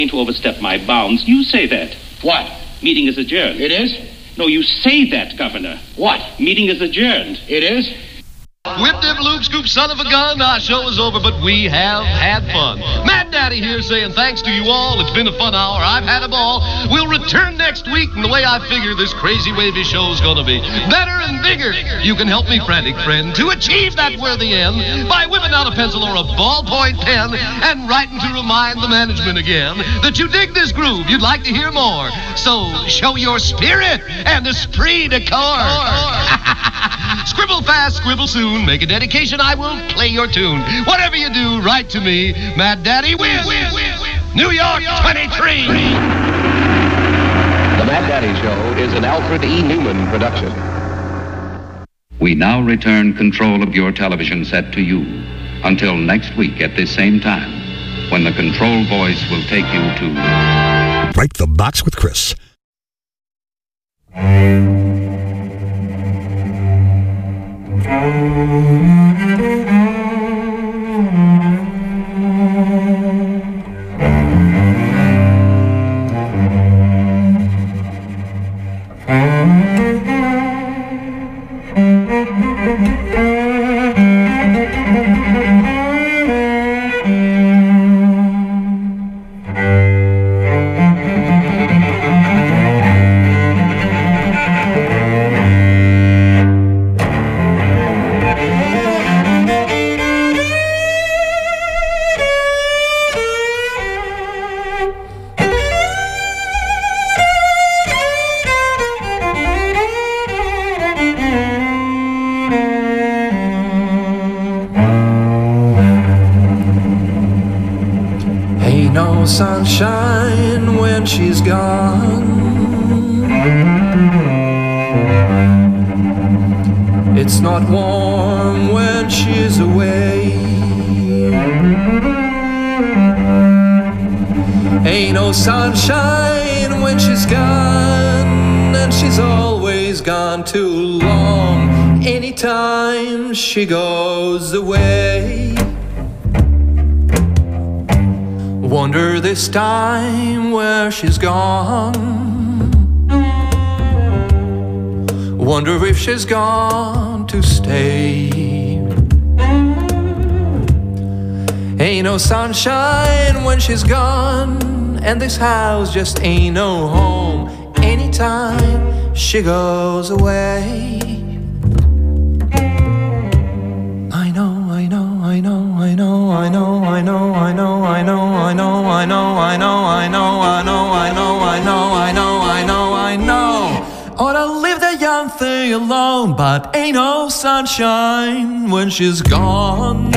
To overstep my bounds. You say that. What? Meeting is adjourned. It is? No, you say that, Governor. What? Meeting is adjourned. It is? Whip dip loop scoop son of a gun, our show is over, but we have had fun. Mad Daddy here saying thanks to you all. It's been a fun hour. I've had a ball. We'll return next week, and the way I figure this crazy wavy show's gonna be better and bigger. You can help me, frantic friend, to achieve that worthy end by whipping out a pencil or a ballpoint pen and writing to remind the management again that you dig this groove, you'd like to hear more. So show your spirit and esprit de corps. Scribble fast, scribble soon. Make a dedication, I will play your tune. Whatever you do, write to me. Mad Daddy Whiz. New York 23. The Mad Daddy Show is an Alfred E. Newman production. We now return control of your television set to you. Until next week at this same time, when the control voice will take you to... Break the Box with Chris. Sunshine when she's gone. It's not warm when she's away. Ain't no sunshine when she's gone, and she's always gone too long. Anytime she goes away. Wonder this time where she's gone. Wonder if she's gone to stay. Ain't no sunshine when she's gone, and this house just ain't no home. Anytime she goes away. Ought to leave the young thing alone, but ain't no sunshine when she's gone.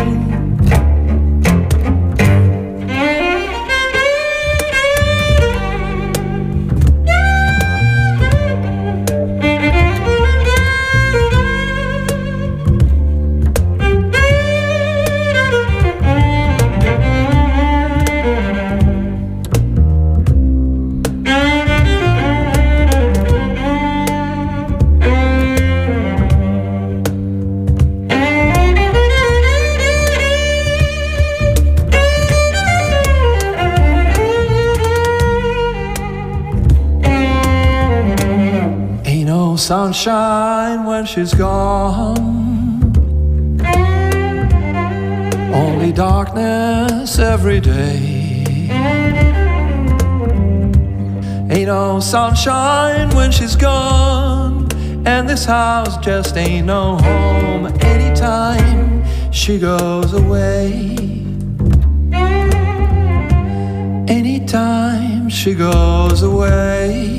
Sunshine when she's gone. Only darkness every day. Ain't no sunshine when she's gone, and this house just ain't no home. Anytime she goes away. Anytime she goes away.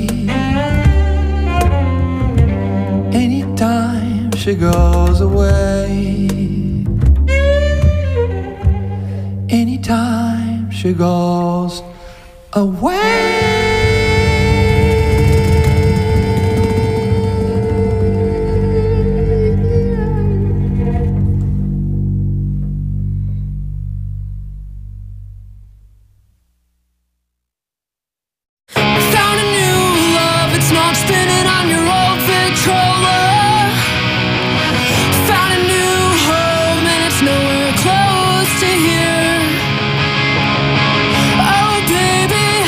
Anytime she goes away. Anytime she goes away. Nowhere close to here. Oh baby,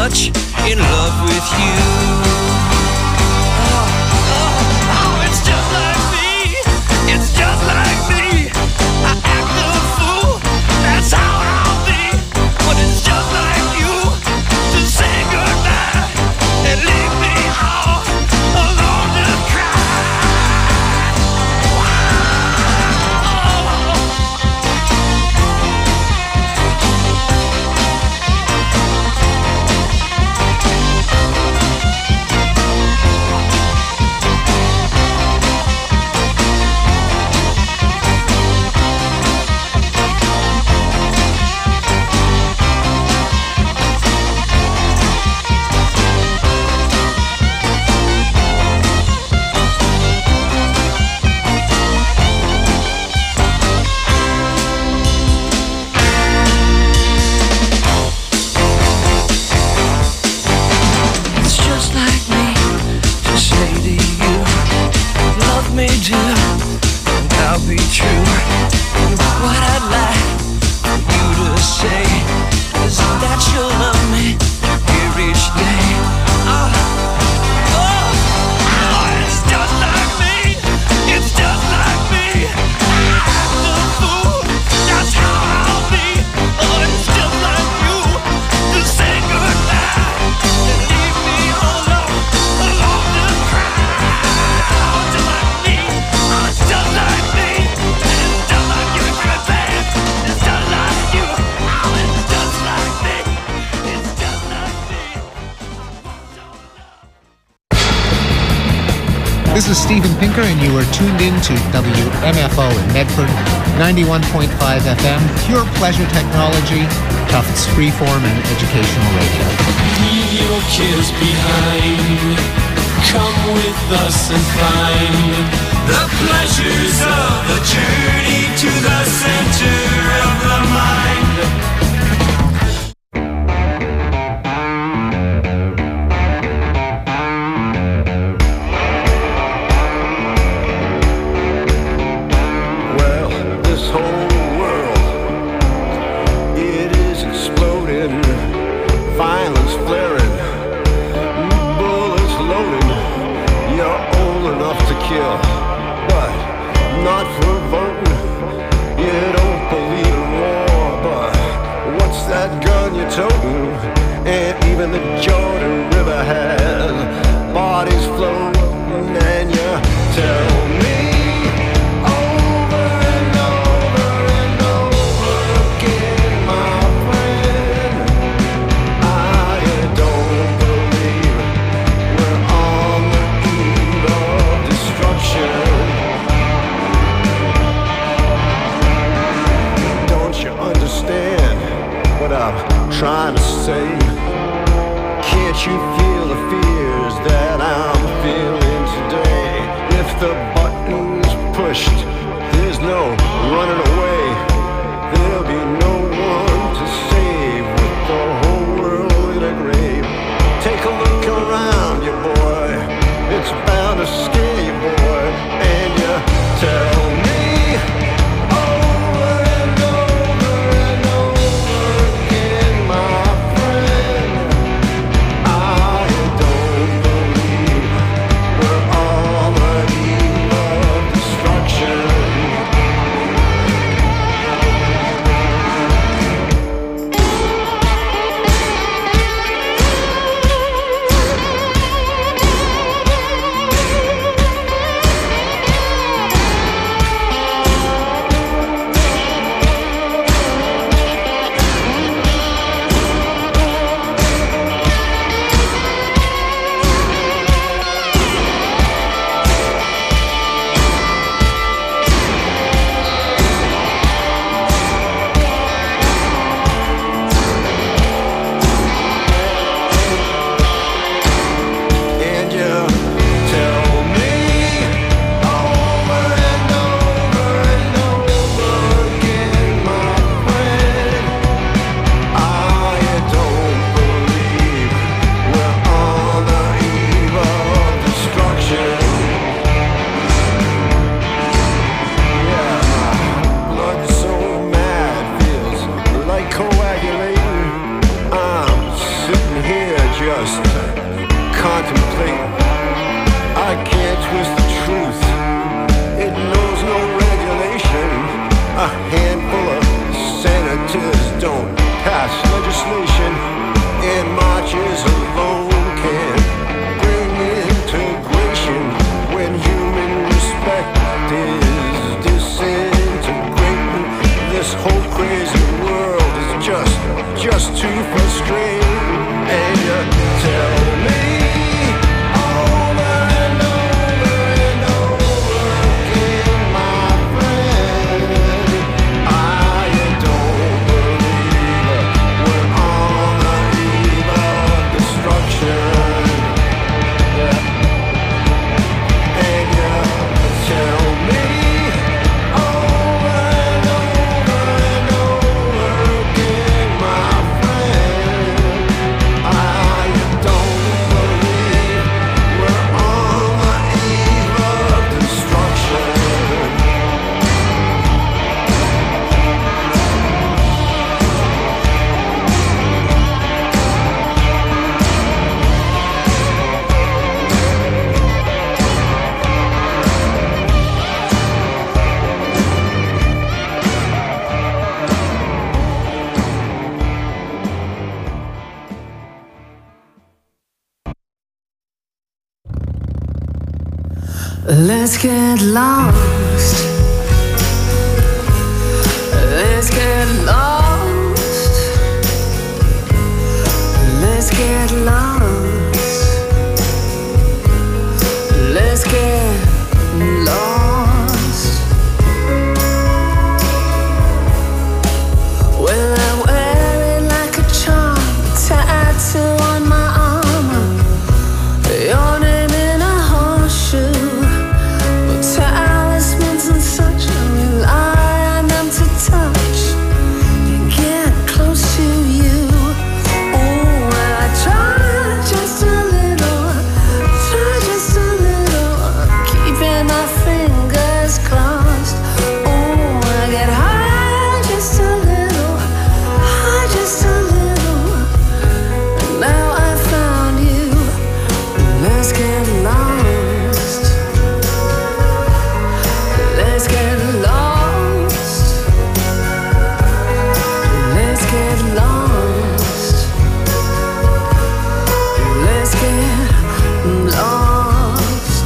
much in love with you. Oh, it's just like me. It's just like me. I act a fool. That's how I'll be. But it's just like you to say goodbye and leave me all alone to cry. This is Steven Pinker, and you are tuned in to WMFO in Medford, 91.5 FM, pure pleasure technology, Tufts freeform and educational radio. Leave your cares behind. Come with us and find the pleasures of the journey to the center of the mind. Even the Jordan River has bodies floating, and you tell me over and over and over again, my friend, I don't believe we're on the eve of destruction. Don't you understand what I'm trying to say? Can't you feel the fears that I'm feeling today? If the button's pushed, there's no running away. There'll be no one to save with the whole world in a grave. Take a look around you, boy. It's bound to scare you, boy. And you tell me over and over and over again, my friend, I don't believe we're on the eve of destruction. contemplate. I can't twist the truth. It knows no regulation. A handful of senators don't pass legislation, and marches alone can bring integration when human respect is disintegrating. This whole crazy world is just too frustrating. And you tell me over and over and over again, my friend, I don't believe we're on the eve of destruction. And you tell me over and over and over again, my friend, I don't believe we're on the eve of destruction. Let's get lost. Let's get lost. Let's get lost. Let's get lost. Well, I wear it like a charm, tattoo on my armor. Your name in a horseshoe. Talismans and such, I rely on them to touch and get close to you. Oh, I try just a little, keeping my fingers crossed. Oh, I get high just a little, and now I found you. Let's get lost. Let's get lost. Let's get lost. Let's get lost.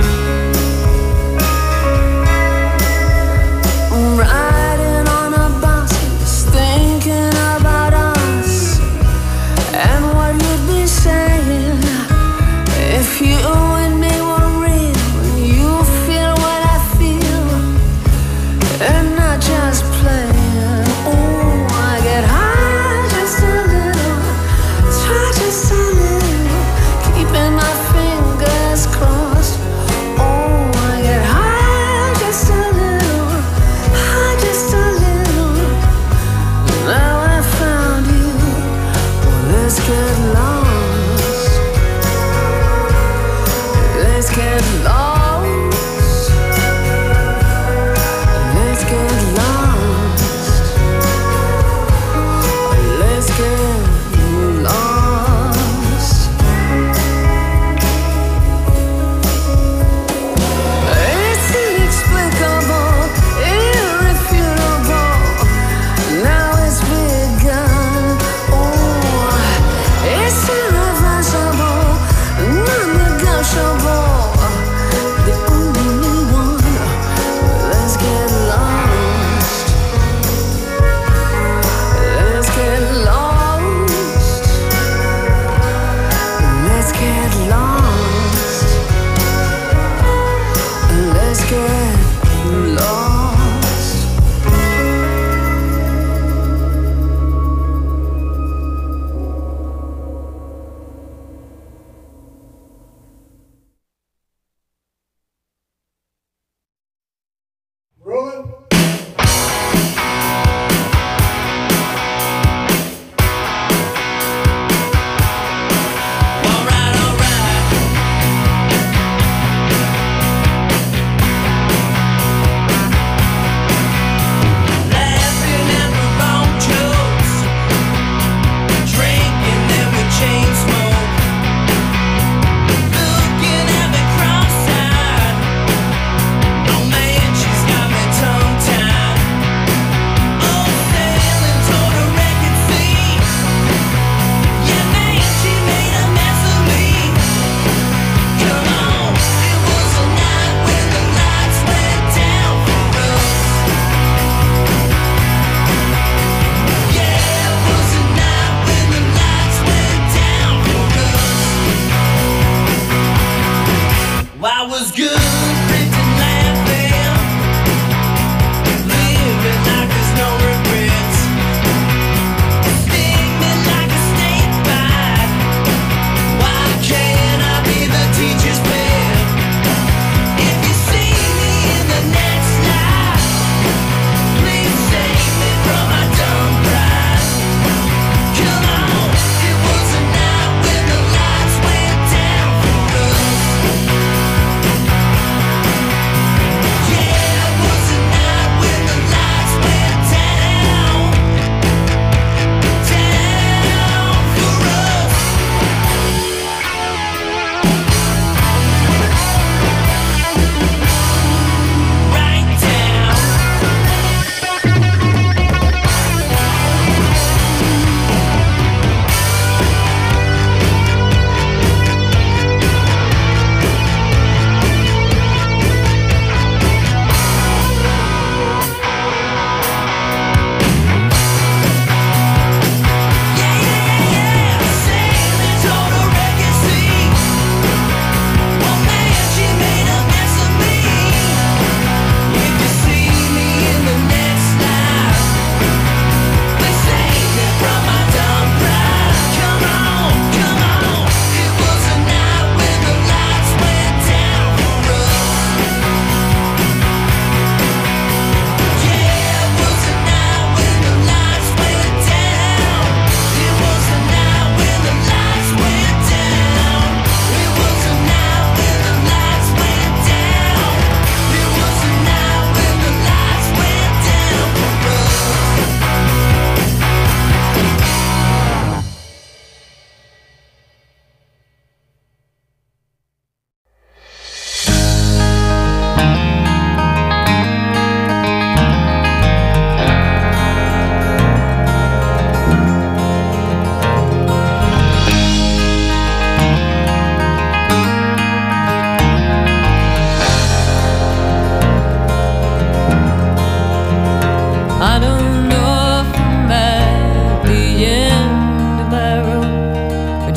Riding on a bus, just thinking about us and what we'd be saying if you and me were real and you feel what I feel. And not just playing. Oh, I get high just a little, try just a little, keeping my fingers crossed. Oh, I get high just a little, now I found you. Well, let's get lost. Let's get lost. Let's get lost. Let's get lost. It's inexplicable, irrefutable. Now it's begun. Oh, it's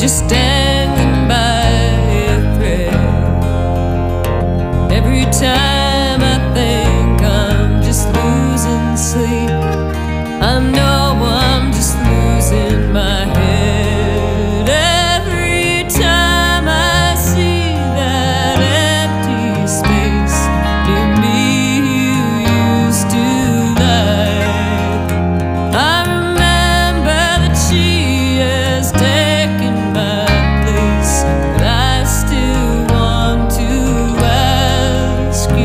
just standing by a thread. Every time I think I'm just losing sleep, I know I'm just losing my head. Every time I see that empty space near me you used to like, I remember that she has taken my place, but I still want to ask you.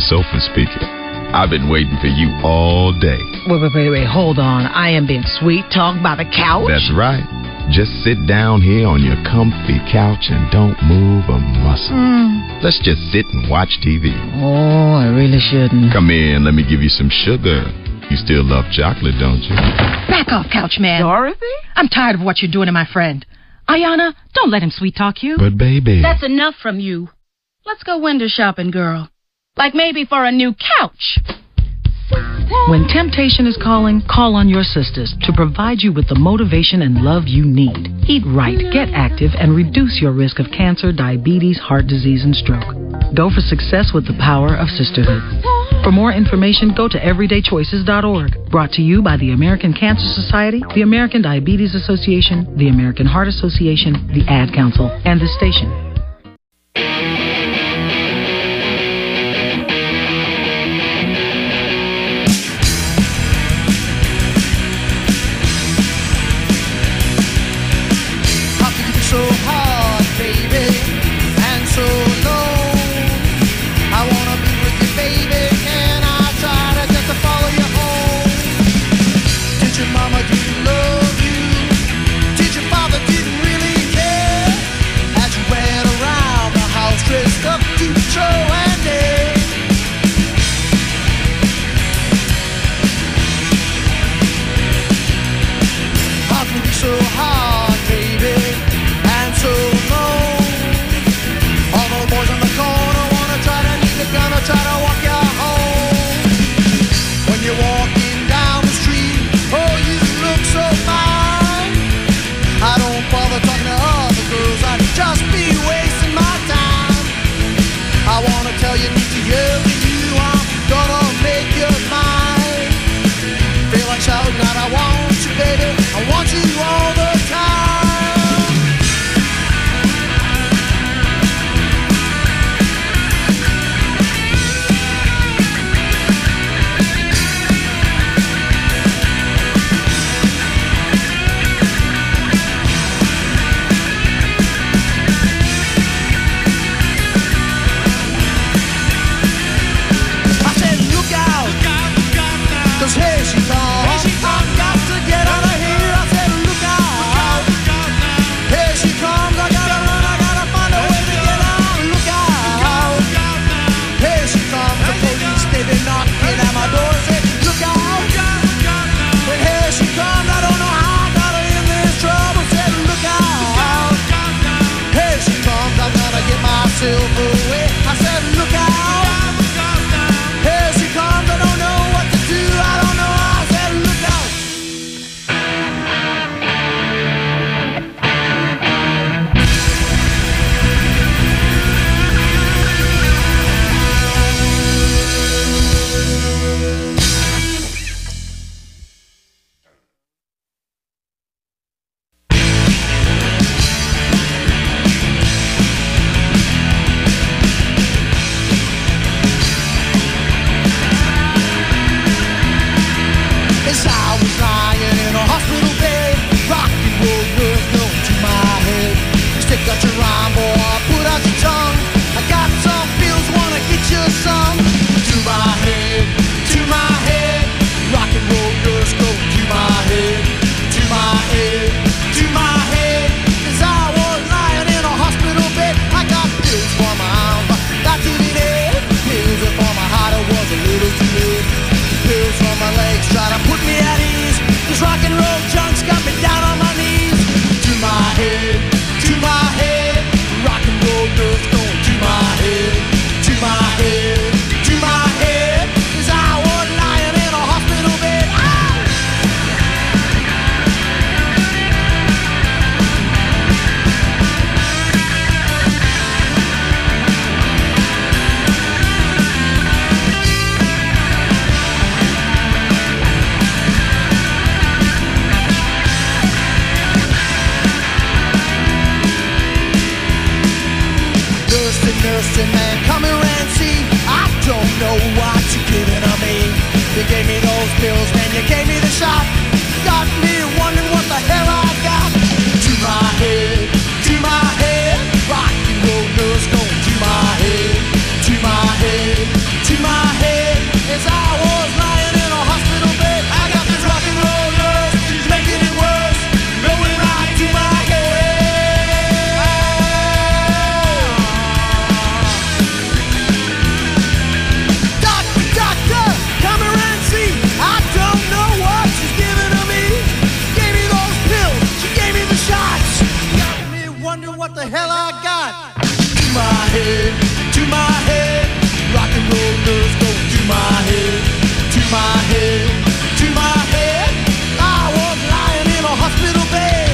sofa speaker. I've been waiting for you all day. Wait, hold on. I am being sweet talked by the couch? That's right. Just sit down here on your comfy couch and don't move a muscle. Let's just sit and watch TV. Oh, I really shouldn't. Come in, let me give you some sugar. You still love chocolate, don't you? Back off, couch man. Dorothy? I'm tired of what you're doing to my friend. Ayana, don't let him sweet talk you. But baby... That's enough from you. Let's go window shopping, girl. Like maybe for a new couch. When temptation is calling, call on your sisters to provide you with the motivation and love you need. Eat right, get active, and reduce your risk of cancer, diabetes, heart disease, and stroke. Go for success with the power of sisterhood. For more information, go to everydaychoices.org. Brought to you by the American Cancer Society, the American Diabetes Association, the American Heart Association, the Ad Council, and this station. So hard, baby, and so alone. I wanna be with you, baby. Can I try to just to follow you home? Did your mama didn't love you? Did your father didn't really care? As you ran around the house dressed up to show and day. How could be so hard, baby? So alone. All the boys on the corner wanna try to need the gun or try to walk you home. When you're walking down the street, oh, you look so fine. I don't bother talking to other girls, I'd just be wasting my time. I wanna tell you, need to yell to you, I'm gonna make you mine. Feel like shouting out, I want you, baby, I want you all the time. Cause here she comes, I've got to get out of here. I said look out, here she comes, I gotta run, I gotta find a way to get out. Look out, here she comes, the police, they been knocking at my door. I said look out, but here she comes, I don't know how I got her in this trouble. I said look out, here she comes, I gotta get myself away. I said look out, here she comes, I don't know what to do. I don't know, I said look out. As I was lying in a hospital bed, rock and roll was going to my head. Stick out your rhyme, boy, put out your tongue. I got some pills, wanna get you some. To my head, rock and roll girls go to my head, to my head, to my head. As I was lying in a hospital bed, I got pills for my arm, got to the head. Pills for my heart, it was a little too late. Pills for my legs, try to put me at ease. This rock and roll junk's got me down on my knees. To my head, rock and roll girls going to my head, to my head, to my head. As I was lying in a hospital bed. Nursing man, come here and see. I don't know what you're giving to me. You gave me those pills, then you gave me the shot. Got me wondering what the hell I got. To my head, rock and roll nurse going to my head, to my head, to my the hell I got. To my head, rock and roll nerves go to my head, to my head, to my head. I was lying in a hospital bed.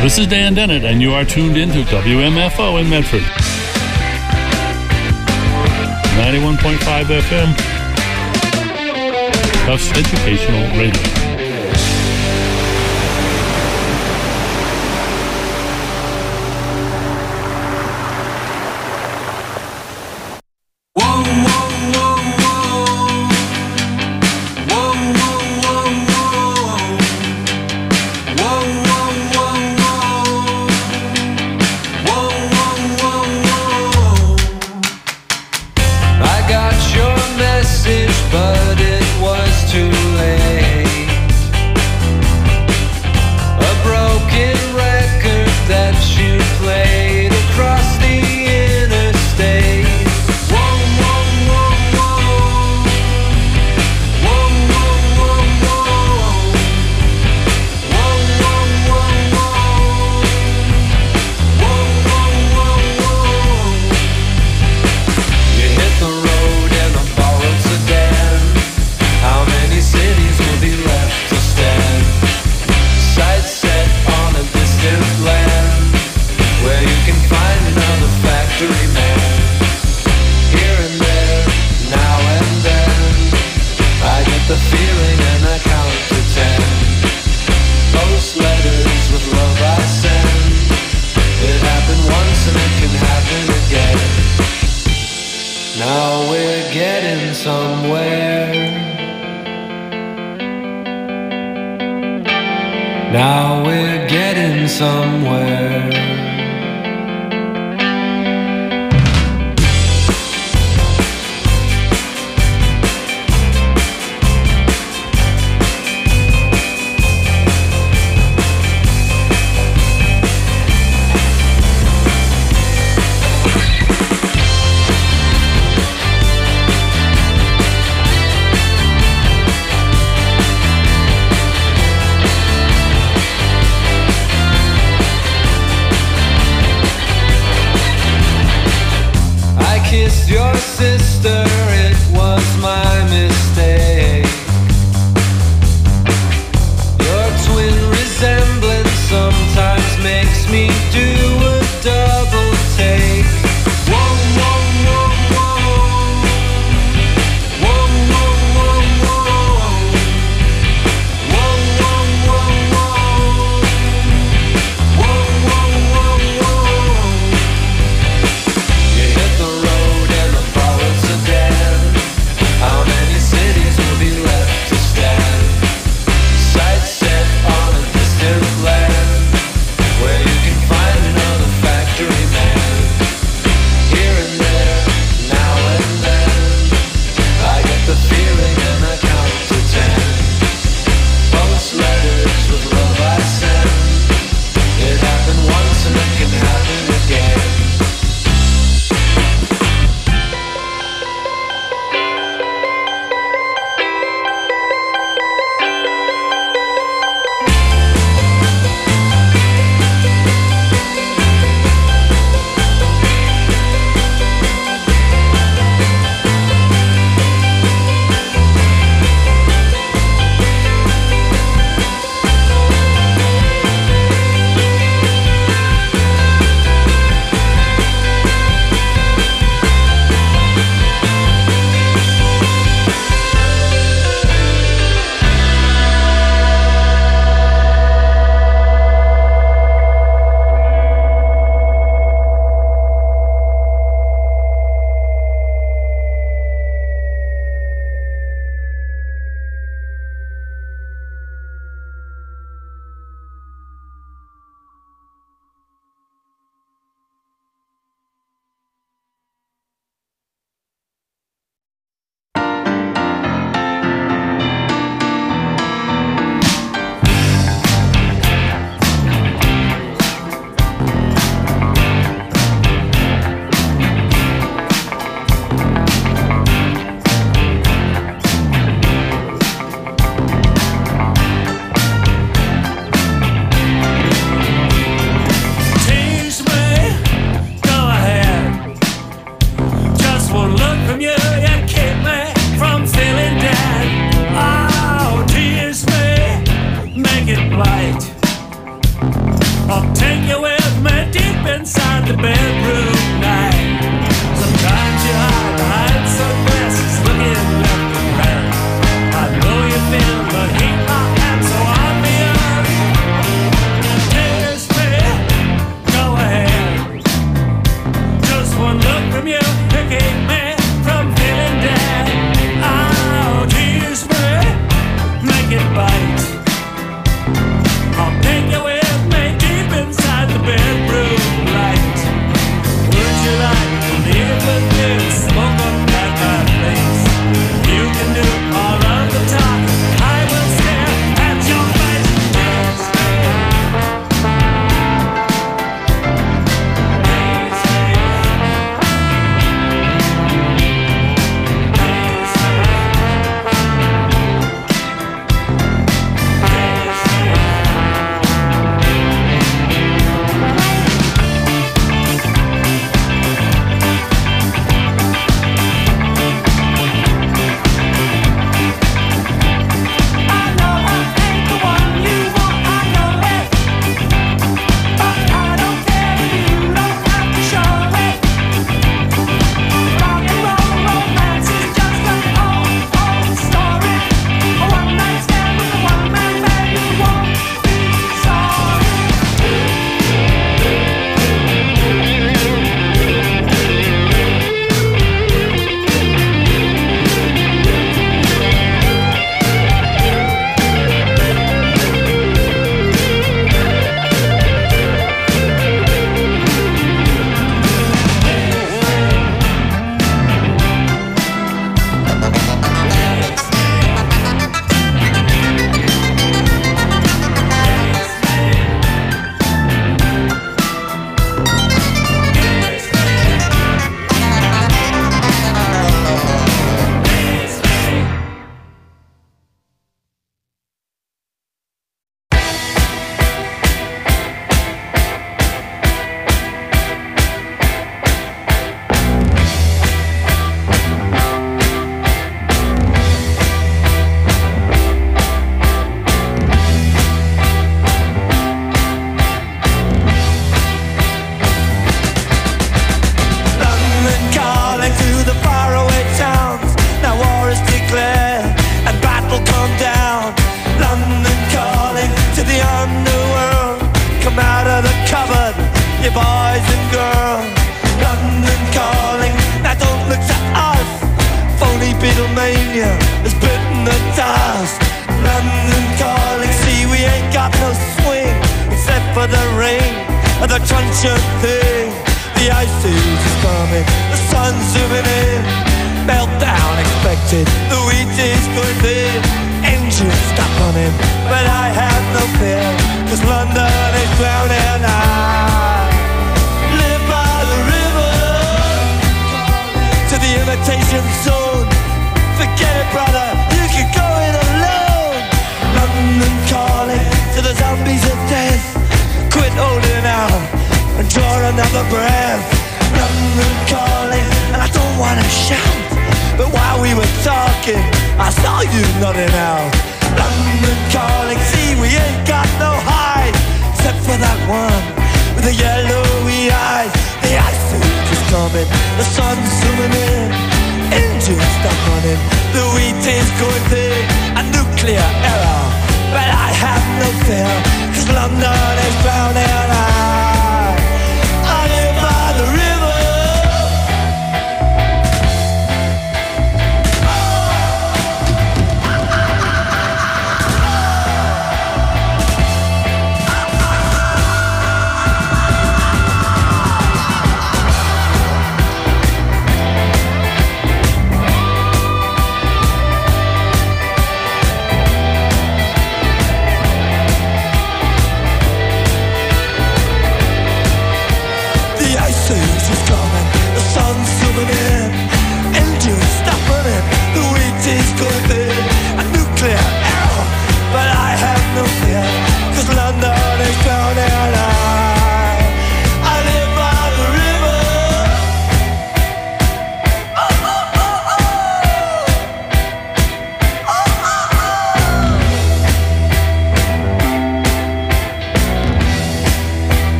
This is Dan Dennett, and you are tuned in to WMFO in Medford. 91.5 FM. Tufts Educational Radio. But it was too late. A broken record that you played across the interstate. Whoa, whoa, whoa, whoa. Whoa, whoa, whoa, whoa. Whoa, whoa, whoa, whoa. Whoa, whoa, whoa, whoa. You hit the road and the borrowed sedan. How many cities will be left to stand? Sights set on a distant land, where you can find another factory man. Here and there, now and then, I get the feeling and I count to 10. Post letters with love I send. It happened once and it can happen again. Now we're getting somewhere. Now we're getting somewhere. Kissed your sister, it was my mistake. Your twin resemblance sometimes makes me do a double take. Whoa, whoa, whoa, whoa. Whoa, whoa, whoa, whoa. Whoa, whoa, whoa, whoa. Whoa, whoa, whoa, whoa. You hit the road and the borrowed sedan. How many cities will be left to stand? Sights set on a distant land, where you can find another factory man. Here and there, now and then, I get the feeling and I count to 10. Post letters with love I send. It happened once and it can happen again. I'll take you with me deep inside the bedroom night. Sometimes you hide behind sunglasses, looking left and right. I know you feel the heat I am so obvious. Kiss me, go ahead. Just one look from you to keep me from feeling dead. Oh, tease me, make it bite. I'll take you with me deep inside the bedroom light. Would you like to live with me and smoke up at my place? You can do all of the talking. I will stare at your face.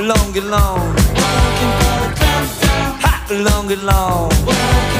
belong, get long. Ha, belong, get long.